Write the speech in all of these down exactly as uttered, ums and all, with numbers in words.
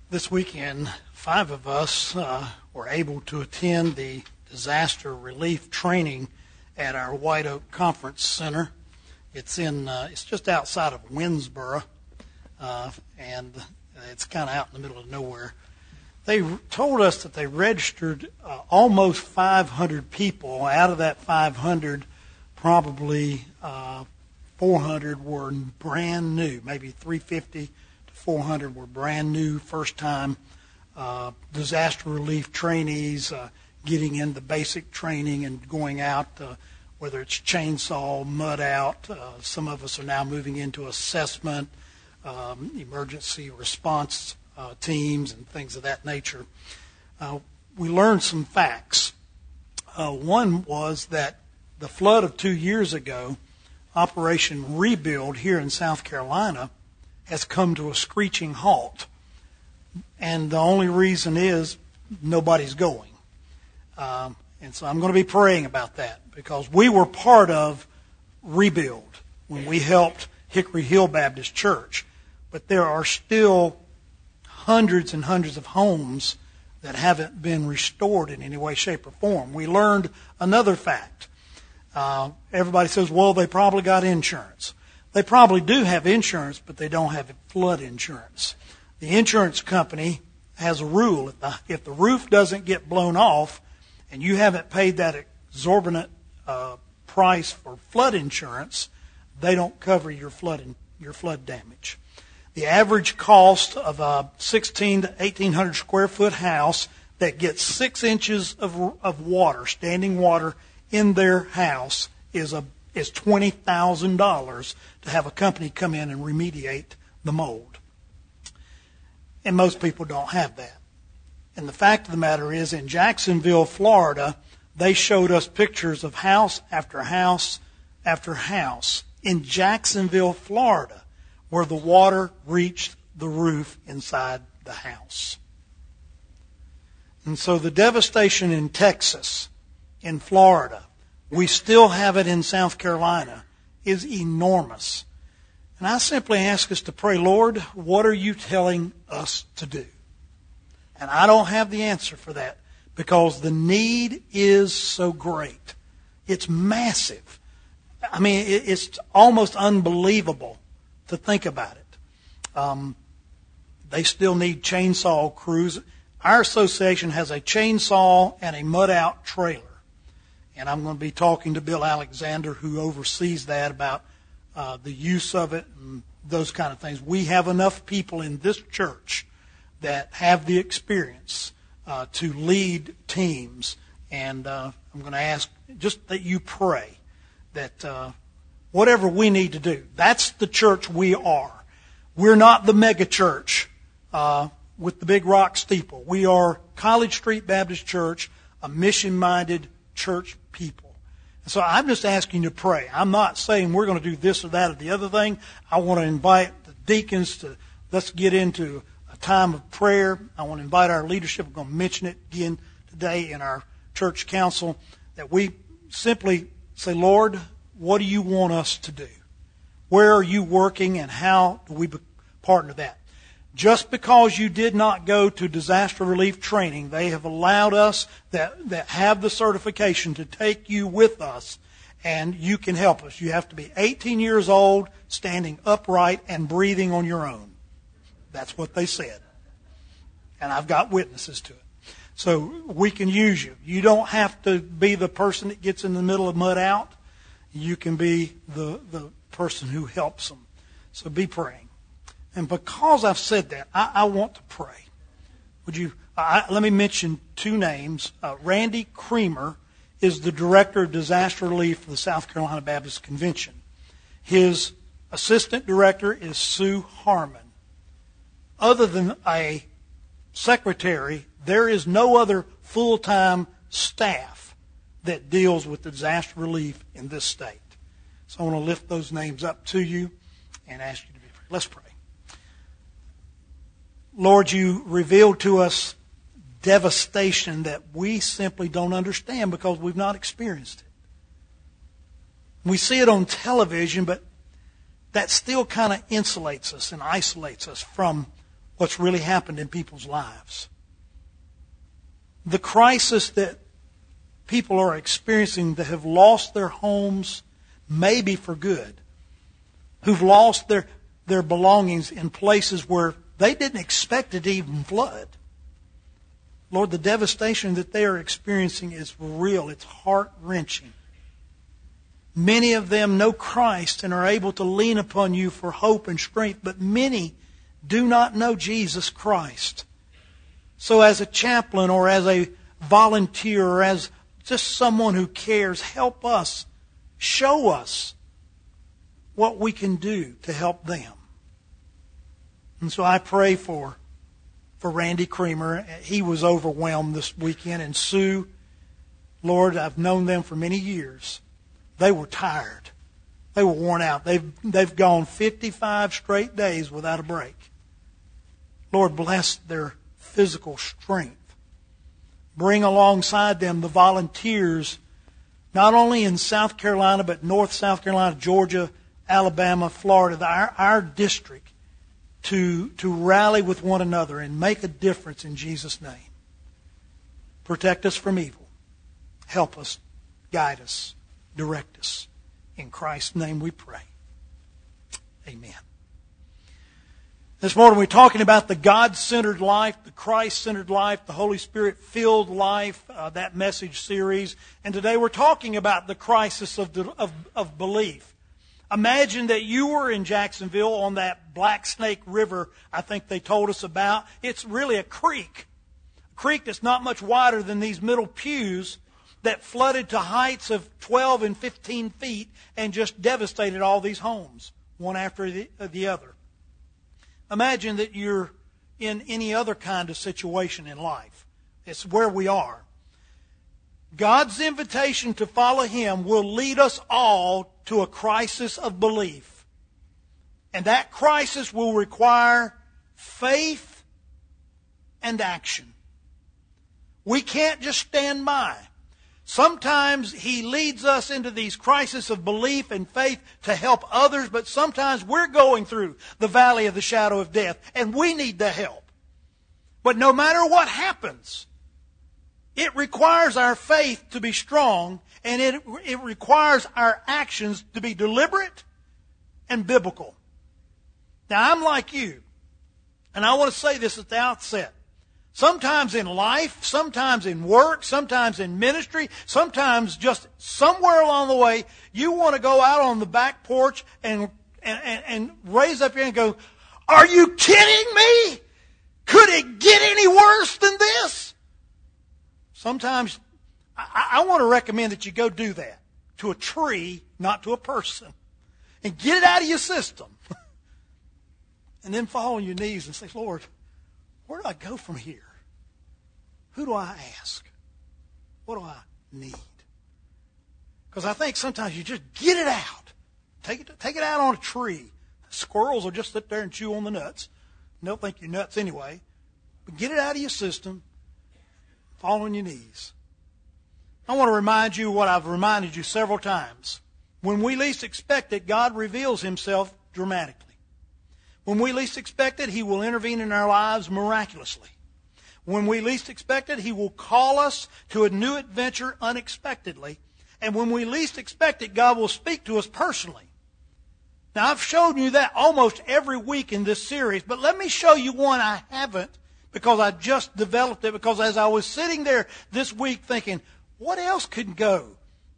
This weekend, five of us uh, were able to attend the disaster relief training at our White Oak Conference Center. It's in uh, it's just outside of Winnsboro, uh, and it's kind of out in the middle of nowhere. They told us that they registered uh, almost five hundred people. Out of that five hundred, probably uh, four hundred were brand new, maybe three hundred fifty to four hundred were brand new, first-time uh, disaster relief trainees, uh, getting in the basic training and going out, uh, whether it's chainsaw, mud out. Uh, some of us are now moving into assessment, um, emergency response uh, teams, and things of that nature. Uh, we learned some facts. Uh, one was that the flood of two years ago, Operation Rebuild here in South Carolina, has come to a screeching halt. And the only reason is nobody's going. Um, and so I'm going to be praying about that, because we were part of Rebuild when we helped Hickory Hill Baptist Church. But there are still hundreds and hundreds of homes that haven't been restored in any way, shape, or form. We learned another fact. Uh, everybody says, well, they probably got insurance. They probably do have insurance, but they don't have flood insurance. The insurance company has a rule. If the, if the roof doesn't get blown off and you haven't paid that exorbitant uh, price for flood insurance, they don't cover your flood in, your flood damage. The average cost of a sixteen to eighteen hundred square foot house that gets six inches of, of water, standing water, in their house is a is twenty thousand dollars to have a company come in and remediate the mold. And most people don't have that. And the fact of the matter is, in Jacksonville, Florida, they showed us pictures of house after house after house in Jacksonville, Florida, where the water reached the roof inside the house. And so the devastation in Texas, in Florida, we still have it in South Carolina, is enormous. And I simply ask us to pray, Lord, what are you telling us to do? And I don't have the answer for that, because the need is so great. It's massive. I mean, it's almost unbelievable to think about it. Um, they still need chainsaw crews. Our association has a chainsaw and a mud-out trailer. And I'm going to be talking to Bill Alexander, who oversees that, about uh, the use of it and those kind of things. We have enough people in this church that have the experience uh, to lead teams. And uh, I'm going to ask just that you pray that uh, whatever we need to do, that's the church we are. We're not the mega church uh, with the big rock steeple. We are College Street Baptist Church, a mission-minded church people. And so I'm just asking you to pray. I'm not saying we're going to do this or that or the other thing. I want to invite the deacons to, let's get into a time of prayer. I want to invite our leadership. I'm going to mention it again today in our church council, that we simply say, Lord, what do you want us to do? Where are you working, and how do we partner that? Just because you did not go to disaster relief training, they have allowed us that, that have the certification to take you with us, and you can help us. You have to be eighteen years old, standing upright, and breathing on your own. That's what they said. And I've got witnesses to it. So we can use you. You don't have to be the person that gets in the middle of mud out. You can be the, the person who helps them. So be praying. And because I've said that, I, I want to pray. Would you? I, let me mention two names. Uh, Randy Creamer is the Director of Disaster Relief for the South Carolina Baptist Convention. His Assistant Director is Sue Harmon. Other than a secretary, there is no other full-time staff that deals with disaster relief in this state. So I want to lift those names up to you and ask you to be prayed. Let's pray. Lord, you revealed to us devastation that we simply don't understand because we've not experienced it. We see it on television, but that still kind of insulates us and isolates us from what's really happened in people's lives. The crisis that people are experiencing that have lost their homes, maybe for good, who've lost their, their belongings in places where they didn't expect it to even flood. Lord, the devastation that they are experiencing is real. It's heart-wrenching. Many of them know Christ and are able to lean upon you for hope and strength, but many do not know Jesus Christ. So as a chaplain or as a volunteer or as just someone who cares, help us, show us what we can do to help them. And so I pray for, for Randy Creamer. He was overwhelmed this weekend. And Sue, Lord, I've known them for many years. They were tired. They were worn out. They've, they've gone fifty-five straight days without a break. Lord, bless their physical strength. Bring alongside them the volunteers, not only in South Carolina, but North South Carolina, Georgia, Alabama, Florida, our, our district, to, to rally with one another and make a difference in Jesus' name. Protect us from evil. Help us, guide us, direct us. In Christ's name we pray. Amen. This morning we're talking about the God-centered life, the Christ-centered life, the Holy Spirit-filled life, uh, that message series. And today we're talking about the crisis of, the, of, of belief. Imagine that you were in Jacksonville on that Black Snake River I think they told us about. It's really a creek. A creek that's not much wider than these middle pews that flooded to heights of twelve and fifteen feet and just devastated all these homes, one after the, uh, the other. Imagine that you're in any other kind of situation in life. It's where we are. God's invitation to follow Him will lead us all to a crisis of belief. And that crisis will require faith and action. We can't just stand by. Sometimes He leads us into these crises of belief and faith to help others, but sometimes we're going through the valley of the shadow of death, and we need the help. But no matter what happens, it requires our faith to be strong, and it, it requires our actions to be deliberate and biblical. Now, I'm like you, and I want to say this at the outset. Sometimes in life, sometimes in work, sometimes in ministry, sometimes just somewhere along the way, you want to go out on the back porch and, and, and, and raise up your hand and go, "Are you kidding me? Could it get any worse than this?" Sometimes I, I want to recommend that you go do that to a tree, not to a person, and get it out of your system. And then fall on your knees and say, "Lord, where do I go from here? Who do I ask? What do I need?" Because I think sometimes you just get it out. Take it, take it out on a tree. Squirrels will just sit there and chew on the nuts. And they'll think you're nuts anyway. But get it out of your system. Fall on your knees. I want to remind you what I've reminded you several times. When we least expect it, God reveals Himself dramatically. When we least expect it, He will intervene in our lives miraculously. When we least expect it, He will call us to a new adventure unexpectedly. And when we least expect it, God will speak to us personally. Now, I've shown you that almost every week in this series, but let me show you one I haven't, because I just developed it, because as I was sitting there this week thinking, what else could go?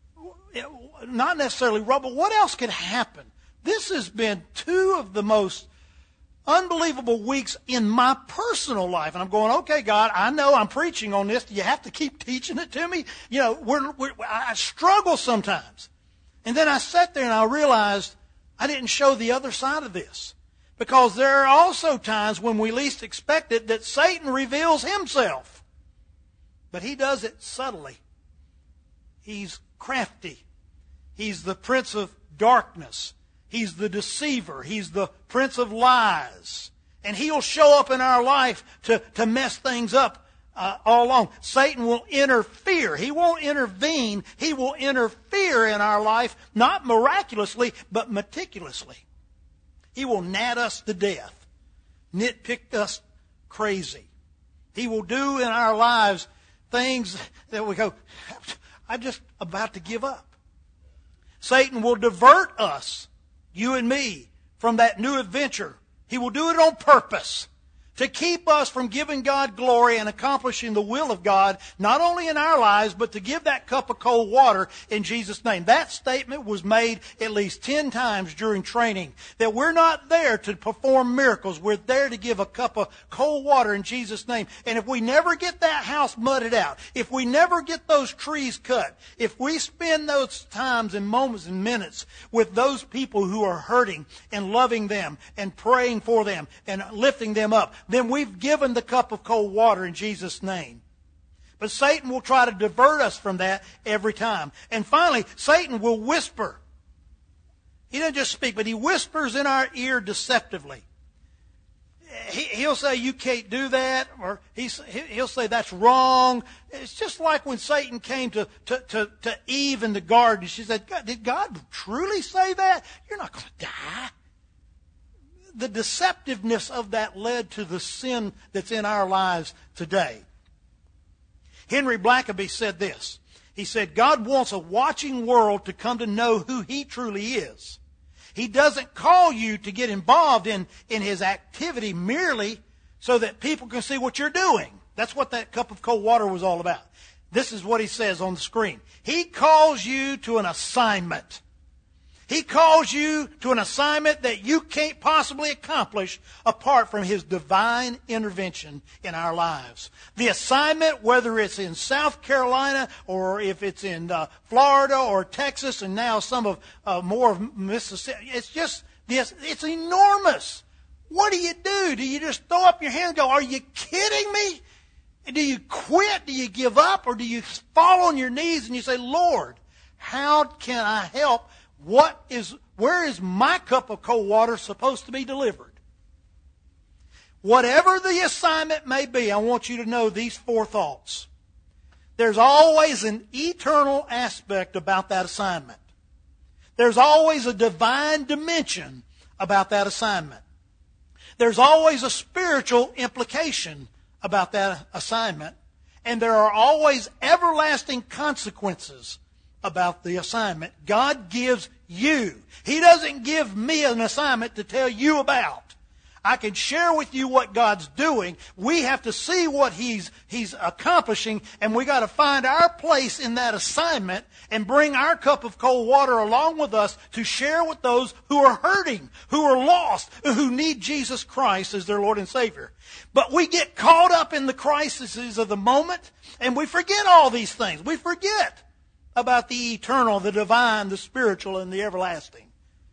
Not necessarily wrong, but what else could happen? This has been two of the most unbelievable weeks in my personal life. And I'm going, okay, God, I know I'm preaching on this. Do you have to keep teaching it to me? You know, we're, we're, I struggle sometimes. And then I sat there and I realized I didn't show the other side of this. Because there are also times when we least expect it that Satan reveals himself. But he does it subtly. He's crafty. He's the prince of darkness. He's the deceiver. He's the prince of lies. And he'll show up in our life to, to mess things up uh, all along. Satan will interfere. He won't intervene. He will interfere in our life, not miraculously, but meticulously. He will gnat us to death, nitpick us crazy. He will do in our lives things that we go, I'm just about to give up. Satan will divert us, you and me, from that new adventure. He will do it on purpose to keep us from giving God glory and accomplishing the will of God, not only in our lives, but to give that cup of cold water in Jesus' name. That statement was made at least ten times during training, that we're not there to perform miracles. We're there to give a cup of cold water in Jesus' name. And if we never get that house mudded out, if we never get those trees cut, if we spend those times and moments and minutes with those people who are hurting and loving them and praying for them and lifting them up, then we've given the cup of cold water in Jesus' name. But Satan will try to divert us from that every time. And finally, Satan will whisper. He doesn't just speak, but he whispers in our ear deceptively. He, he'll say, you can't do that, or he's, he'll say, that's wrong. It's just like when Satan came to, to, to, to Eve in the garden. She said, did God truly say that? You're not going to die. The deceptiveness of that led to the sin that's in our lives today. Henry Blackaby said this. He said, God wants a watching world to come to know who He truly is. He doesn't call you to get involved in, in His activity merely so that people can see what you're doing. That's what that cup of cold water was all about. This is what He says on the screen. He calls you to an assignment. He calls you to an assignment that you can't possibly accomplish apart from His divine intervention in our lives. The assignment, whether it's in South Carolina or if it's in uh, Florida or Texas and now some of uh, more of Mississippi, it's just this. It's enormous. What do you do? Do you just throw up your hand and go, are you kidding me? Do you quit? Do you give up? Or do you fall on your knees and you say, Lord, how can I help? What is, where is my cup of cold water supposed to be delivered? Whatever the assignment may be, I want you to know these four thoughts. There's always an eternal aspect about that assignment. There's always a divine dimension about that assignment. There's always a spiritual implication about that assignment. And there are always everlasting consequences about the assignment God gives you. He doesn't give me an assignment to tell you about. I can share with you what God's doing. We have to see what He's He's accomplishing, and we got to find our place in that assignment and bring our cup of cold water along with us to share with those who are hurting, who are lost, who need Jesus Christ as their Lord and Savior. But we get caught up in the crises of the moment, and we forget all these things. We forget about the eternal, the divine, the spiritual, and the everlasting.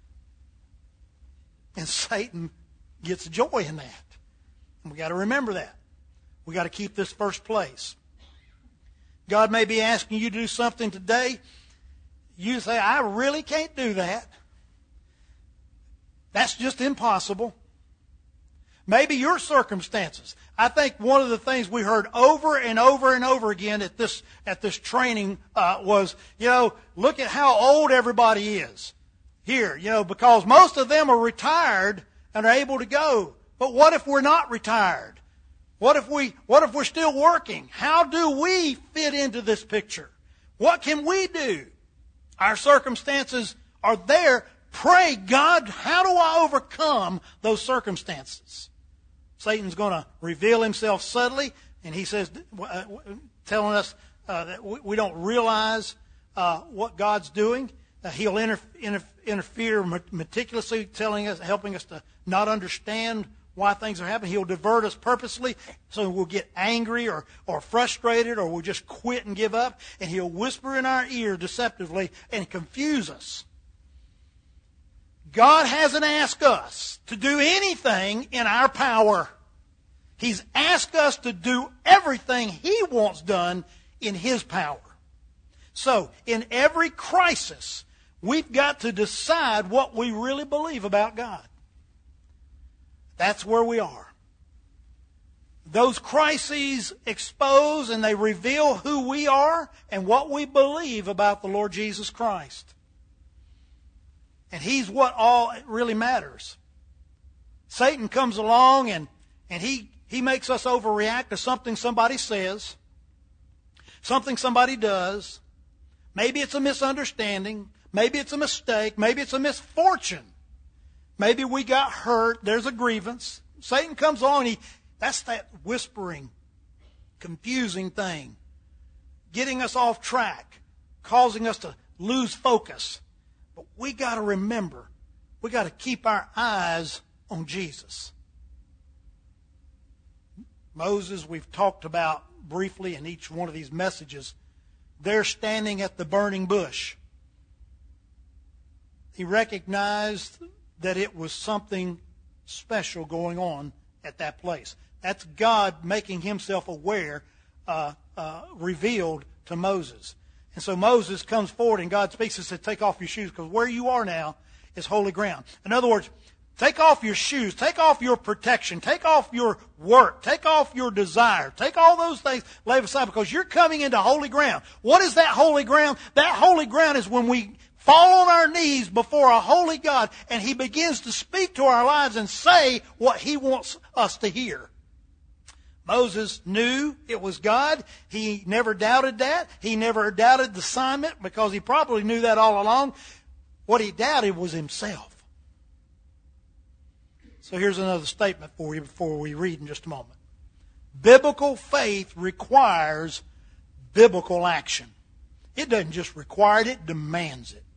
And Satan gets joy in that. And we got to remember that. We got to keep this first place. God may be asking you to do something today. You say, I really can't do that. That's just impossible. Maybe your circumstances. I think one of the things we heard over and over and over again at this at this training uh, was, you know, look at how old everybody is here, you know, because most of them are retired and are able to go. But what if we're not retired? What if we what if we're still working? How do we fit into this picture? What can we do? Our circumstances are there. Pray, God, how do I overcome those circumstances? Satan's going to reveal himself subtly, and he says, uh, telling us uh, that we don't realize uh, what God's doing. Uh, he'll inter- inter- interfere meticulously, telling us, helping us to not understand why things are happening. He'll divert us purposely, so we'll get angry or, or frustrated, or we'll just quit and give up. And he'll whisper in our ear deceptively and confuse us. God hasn't asked us to do anything in our power. He's asked us to do everything He wants done in His power. So, in every crisis, we've got to decide what we really believe about God. That's where we are. Those crises expose and they reveal who we are and what we believe about the Lord Jesus Christ. And He's what all really matters. Satan comes along and, and he he makes us overreact to something somebody says, something somebody does. Maybe it's a misunderstanding. Maybe it's a mistake. Maybe it's a misfortune. Maybe we got hurt. There's a grievance. Satan comes along. He, that's that whispering, confusing thing, getting us off track, causing us to lose focus. But we got to remember, we got to keep our eyes on Jesus. Moses, we've talked about briefly in each one of these messages. They're standing at the burning bush. He recognized that it was something special going on at that place. That's God making himself aware, uh, uh, revealed to Moses. And so Moses comes forward and God speaks and says, take off your shoes, because where you are now is holy ground. In other words, take off your shoes, take off your protection, take off your work, take off your desire, take all those things, lay them aside, because you're coming into holy ground. What is that holy ground? That holy ground is when we fall on our knees before a holy God and he begins to speak to our lives and say what he wants us to hear. Moses knew it was God. He never doubted that. He never doubted the assignment, because he probably knew that all along. What he doubted was himself. So here's another statement for you before we read in just a moment. Biblical faith requires biblical action. It doesn't just require it, it demands it.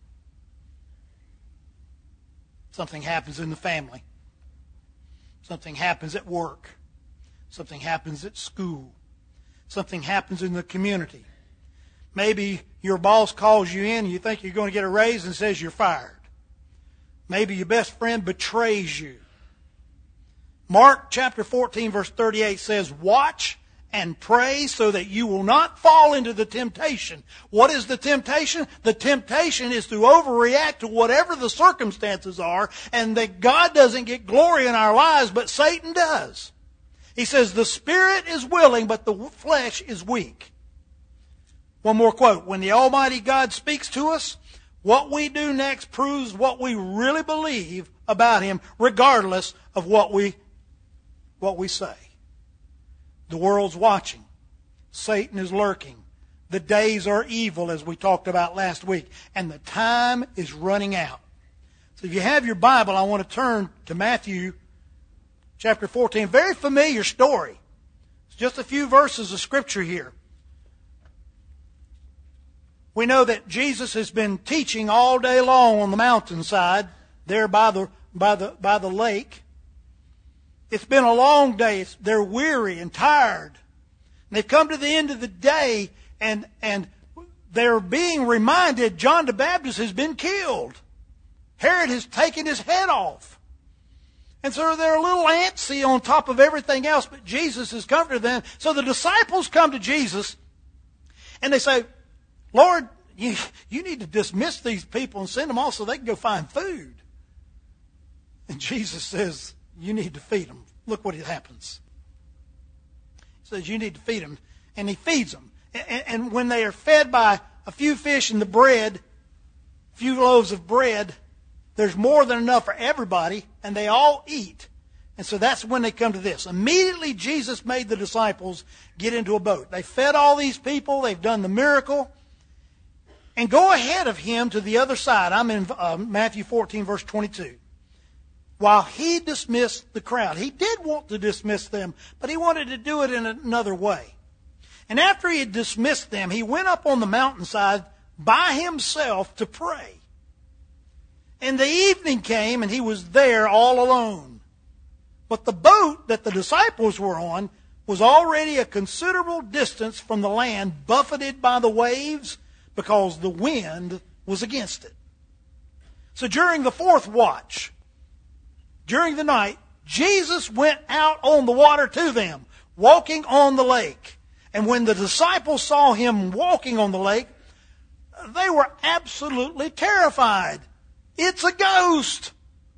Something happens in the family. Something happens at work. Something happens at school. Something happens in the community. Maybe your boss calls you in and you think you're going to get a raise and says you're fired. Maybe your best friend betrays you. Mark chapter fourteen verse thirty-eight says, watch and pray so that you will not fall into the temptation. What is the temptation? The temptation is to overreact to whatever the circumstances are, and that God doesn't get glory in our lives, but Satan does. He says, the spirit is willing, but the flesh is weak. One more quote. When the Almighty God speaks to us, what we do next proves what we really believe about Him, regardless of what we, what we say. The world's watching. Satan is lurking. The days are evil, as we talked about last week. And the time is running out. So if you have your Bible, I want to turn to Matthew chapter fourteen. Very familiar story. It's just a few verses of Scripture here. We know that Jesus has been teaching all day long on the mountainside, there by the, by the, by the lake. It's been a long day. It's, they're weary and tired. And they've come to the end of the day, and, and they're being reminded John the Baptist has been killed. Herod has taken his head off. And so they're a little antsy on top of everything else, but Jesus has comforted them. So the disciples come to Jesus, and they say, Lord, you, you need to dismiss these people and send them off so they can go find food. And Jesus says, you need to feed them. Look what happens. He says, you need to feed them. And he feeds them. And, and when they are fed by a few fish and the bread, a few loaves of bread, there's more than enough for everybody, and they all eat. And so that's when they come to this. Immediately Jesus made the disciples get into a boat. They fed all these people. They've done the miracle. And go ahead of him to the other side. I'm in uh, Matthew fourteen, verse twenty-two. While he dismissed the crowd. He did want to dismiss them, but he wanted to do it in another way. And after he had dismissed them, he went up on the mountainside by himself to pray. And the evening came, and he was there all alone. But the boat that the disciples were on was already a considerable distance from the land, buffeted by the waves, because the wind was against it. So during the fourth watch, during the night, Jesus went out on the water to them, walking on the lake. And when the disciples saw him walking on the lake, they were absolutely terrified. It's a ghost!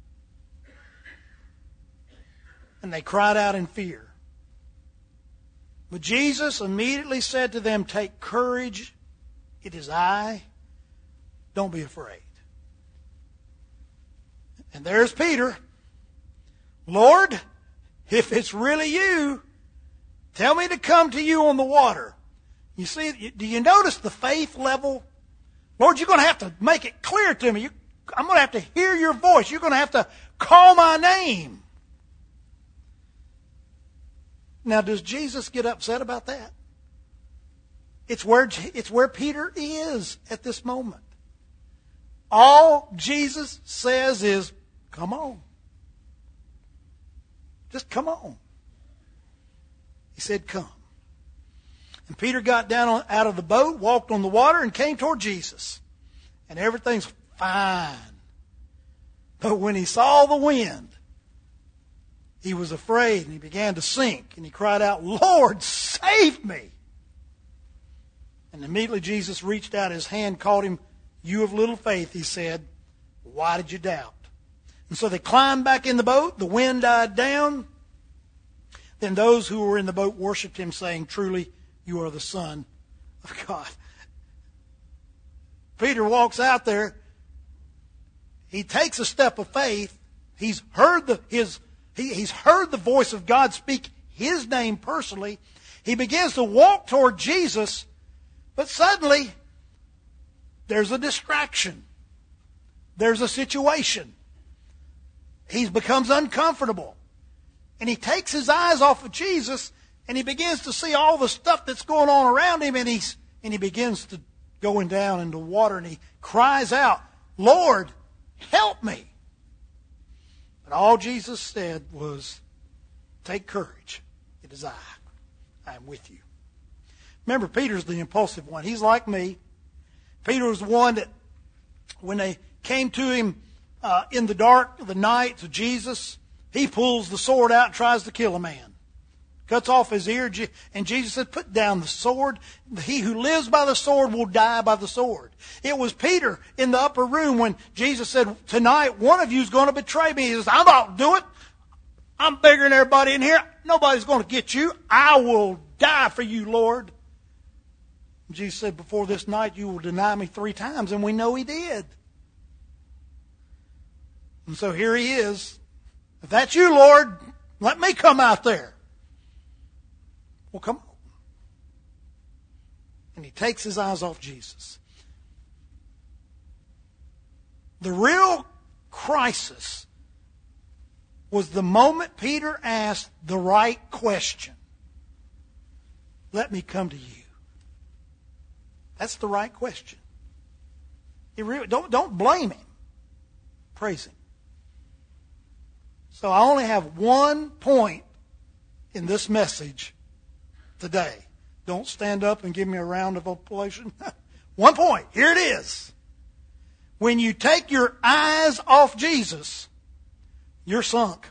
And they cried out in fear. But Jesus immediately said to them, take courage. It is I. Don't be afraid. And there's Peter. Lord, if it's really you, tell me to come to you on the water. You see, do you notice the faith level? Lord, you're going to have to make it clear to me. You, I'm going to have to hear your voice. You're going to have to call my name. Now, does Jesus get upset about that? It's where, it's where Peter is at this moment. All Jesus says is, come on. Just come on. He said, come. And Peter got down on, out of the boat, walked on the water, and came toward Jesus. And everything's fine. But when he saw the wind, he was afraid, and he began to sink. And he cried out, Lord, save me. And immediately Jesus reached out his hand, caught him. You of little faith, he said, why did you doubt? And so they climbed back in the boat. The wind died down. Then those who were in the boat worshipped him, saying, truly, you are the Son of God. Peter walks out there. He takes a step of faith. He's heard the his he, he's heard the voice of God speak his name personally. He begins to walk toward Jesus, but suddenly there's a distraction. There's a situation. He becomes uncomfortable. And he takes his eyes off of Jesus, and he begins to see all the stuff that's going on around him, and he's and he begins to going down into water, and he cries out, Lord, help me. But all Jesus said was, take courage. It is I. I am with you. Remember, Peter's the impulsive one. He's like me. Peter was the one that, when they came to him uh, in the dark of the night to Jesus, he pulls the sword out and tries to kill a man. Cuts off his ear, and Jesus said, put down the sword. He who lives by the sword will die by the sword. It was Peter in the upper room when Jesus said, tonight one of you is going to betray me. He says, I'm not do it. I'm bigger than everybody in here. Nobody's going to get you. I will die for you, Lord. Jesus said, before this night you will deny me three times. And we know he did. And so here he is. If that's you, Lord, let me come out there. Well, come on. And he takes his eyes off Jesus. The real crisis was the moment Peter asked the right question. Let me come to you. That's the right question. You really, don't, don't blame him. Praise him. So I only have one point in this message today. Don't stand up and give me a round of applause. One point. Here it is. When you take your eyes off Jesus, you're sunk.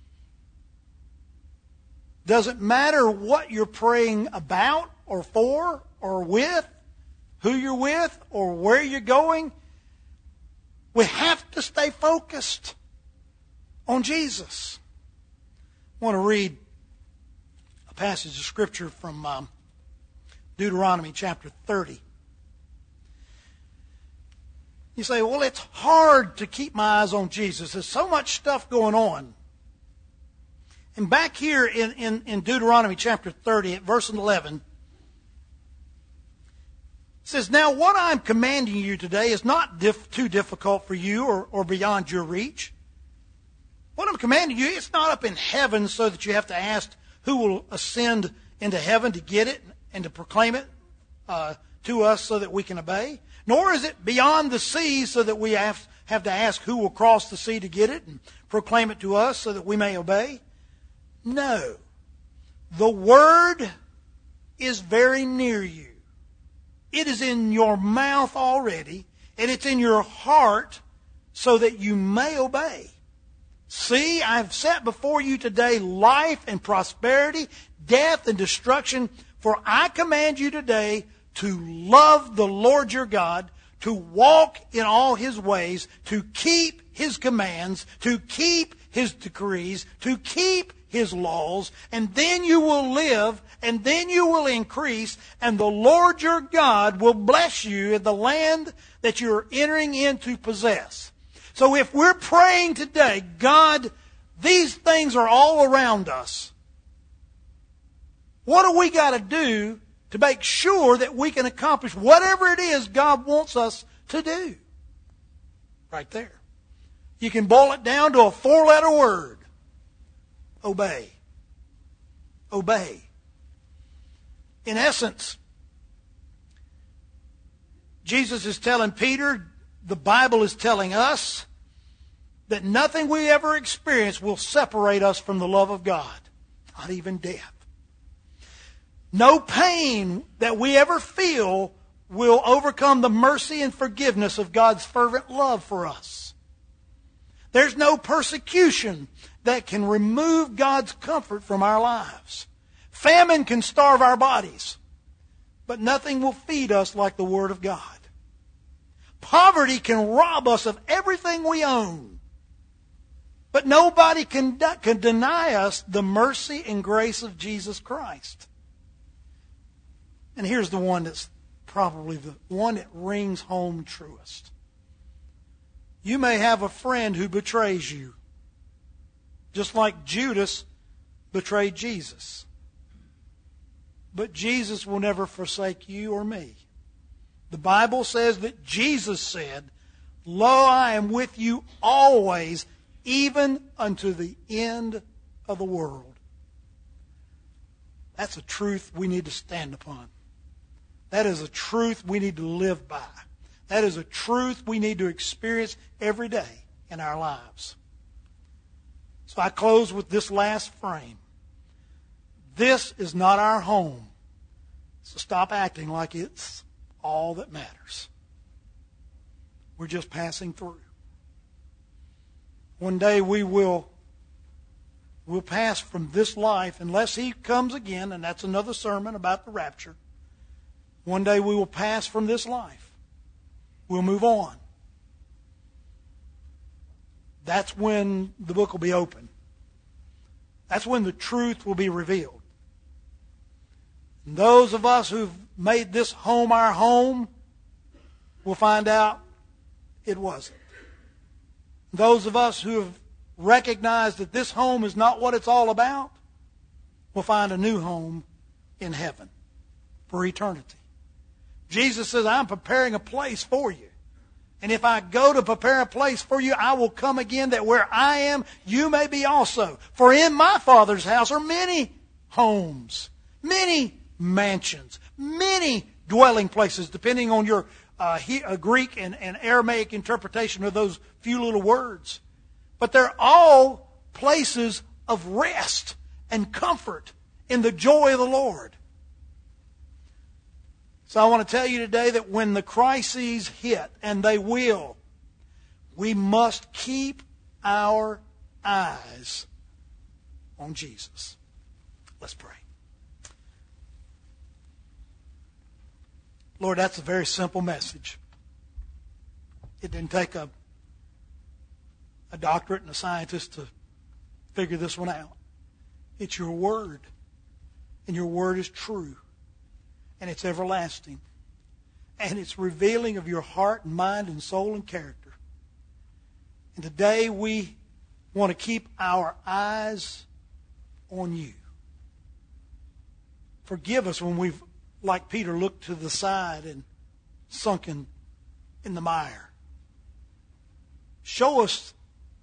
Doesn't matter what you're praying about or for or with, who you're with or where you're going. We have to stay focused on Jesus. I want to read a passage of Scripture from um, Deuteronomy chapter thirty. You say, well, it's hard to keep my eyes on Jesus. There's so much stuff going on. And back here in, in, in Deuteronomy chapter thirty, at verse eleven, it says, now what I'm commanding you today is not diff- too difficult for you or, or beyond your reach. What I'm commanding you, it's not up in heaven so that you have to ask who will ascend into heaven to get it and to proclaim it uh, to us so that we can obey. Nor is it beyond the sea so that we have, have to ask who will cross the sea to get it and proclaim it to us so that we may obey. No. The word is very near you. It is in your mouth already, and it's in your heart so that you may obey. See, I have set before you today life and prosperity, death and destruction. For I command you today to love the Lord your God, to walk in all his ways, to keep his commands, to keep his decrees, to keep his laws, and then you will live, and then you will increase, and the Lord your God will bless you in the land that you're entering in to possess. So if we're praying today, God, These things are all around us. What do we got to do to make sure that we can accomplish whatever it is God wants us to do? Right there. You can boil it down to a four-letter word. Obey. Obey. In essence, Jesus is telling Peter, the Bible is telling us, that nothing we ever experience will separate us from the love of God. Not even death. No pain that we ever feel will overcome the mercy and forgiveness of God's fervent love for us. There's no persecution that can remove God's comfort from our lives. Famine can starve our bodies, but nothing will feed us like the Word of God. Poverty can rob us of everything we own, but nobody can, can deny us the mercy and grace of Jesus Christ. And here's the one that's probably the one that rings home truest. You may have a friend who betrays you, just like Judas betrayed Jesus. But Jesus will never forsake you or me. The Bible says that Jesus said, "Lo, I am with you always, even unto the end of the world." That's a truth we need to stand upon. That is a truth we need to live by. That is a truth we need to experience every day in our lives. So I close with this last frame. This is not our home. So stop acting like it's all that matters. We're just passing through. One day we will we'll pass from this life unless He comes again, and that's another sermon about the rapture. One day we will pass from this life. We'll move on. That's when the book will be open. That's when the truth will be revealed. And those of us who've made this home our home will find out it wasn't. Those of us who have recognized that this home is not what it's all about will find a new home in heaven for eternity. Jesus says, "I'm preparing a place for you. And if I go to prepare a place for you, I will come again, that where I am, you may be also. For in my Father's house are many homes, many mansions, many dwelling places," depending on your uh, he, uh, Greek and, and Aramaic interpretation of those few little words. But they're all places of rest and comfort in the joy of the Lord. So I want to tell you today that when the crises hit, and they will, we must keep our eyes on Jesus. Let's pray. Lord, that's a very simple message. It didn't take a, a doctorate and a scientist to figure this one out. It's your word, and your word is true. And it's everlasting. And it's revealing of your heart and mind and soul and character. And today we want to keep our eyes on you. Forgive us when we've, like Peter, looked to the side and sunken in the mire. Show us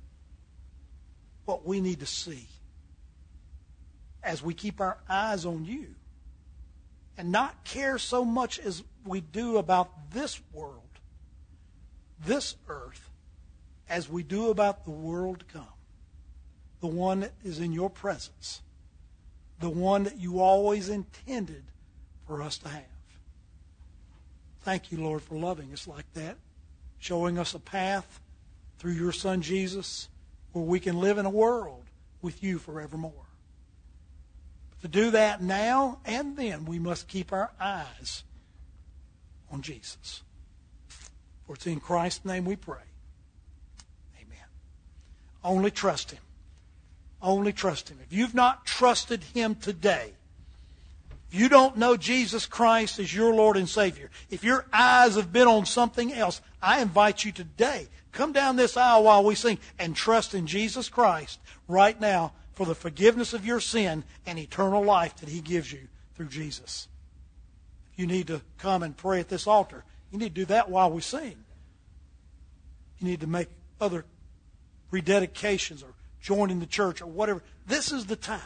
what we need to see as we keep our eyes on you. And not care so much as we do about this world, this earth, as we do about the world to come. The one that is in your presence. The one that you always intended for us to have. Thank you, Lord, for loving us like that. Showing us a path through your Son Jesus where we can live in a world with you forevermore. To do that now and then, we must keep our eyes on Jesus. For it's in Christ's name we pray. Amen. Only trust Him. Only trust Him. If you've not trusted Him today, if you don't know Jesus Christ as your Lord and Savior, if your eyes have been on something else, I invite you today, come down this aisle while we sing and trust in Jesus Christ right now for the forgiveness of your sin and eternal life that he gives you through Jesus. If you need to come and pray at this altar, you need to do that while we sing. You need to make other rededications or join in the church or whatever. This is the time.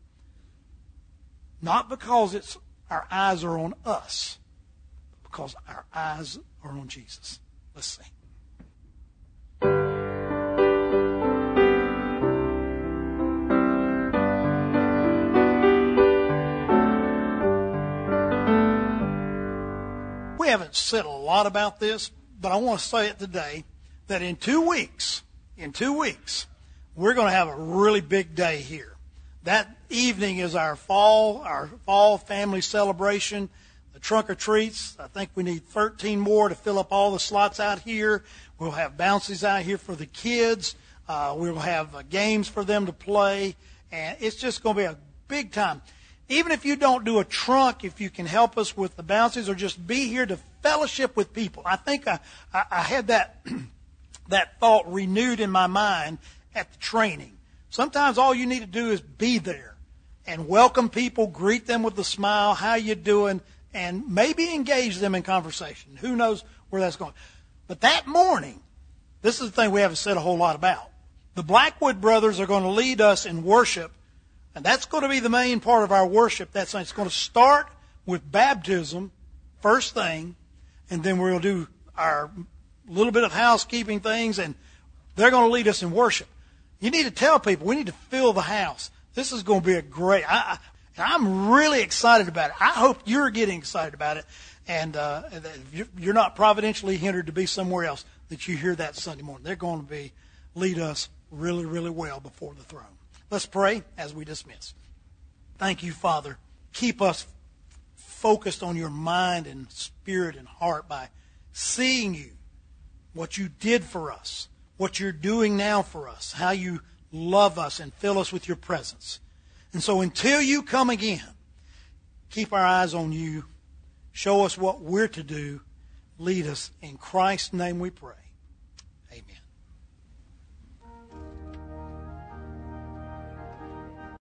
Not because it's our eyes are on us, but because our eyes are on Jesus. Let's sing. We haven't said a lot about this, but I want to say it today, that in two weeks, in two weeks, we're going to have a really big day here. That evening is our fall, our fall family celebration, the trunk or treats. I think we need thirteen more to fill up all the slots out here. We'll have bouncies out here for the kids. Uh, we'll have uh, games for them to play, and it's just going to be a big time. Even if you don't do a trunk, if you can help us with the bouncies or just be here to fellowship with people. I think I, I, I had that that thought renewed in my mind at the training. Sometimes all you need to do is be there and welcome people, greet them with a smile, how you doing, and maybe engage them in conversation. Who knows where that's going. But that morning, this is the thing we haven't said a whole lot about. The Blackwood brothers are going to lead us in worship, and that's going to be the main part of our worship. That's it's going to start with baptism, first thing, and then we're going to do our little bit of housekeeping things, and they're going to lead us in worship. You need to tell people, we need to fill the house. This is going to be a great, I, I, I'm really excited about it. I hope you're getting excited about it. And uh, if you're not providentially hindered to be somewhere else, that you hear that Sunday morning. They're going to be lead us really, really well before the throne. Let's pray as we dismiss. Thank you, Father. Keep us focused on your mind and spirit and heart by seeing you, what you did for us, what you're doing now for us, how you love us and fill us with your presence. And so until you come again, keep our eyes on you. Show us what we're to do. Lead us. In Christ's name we pray.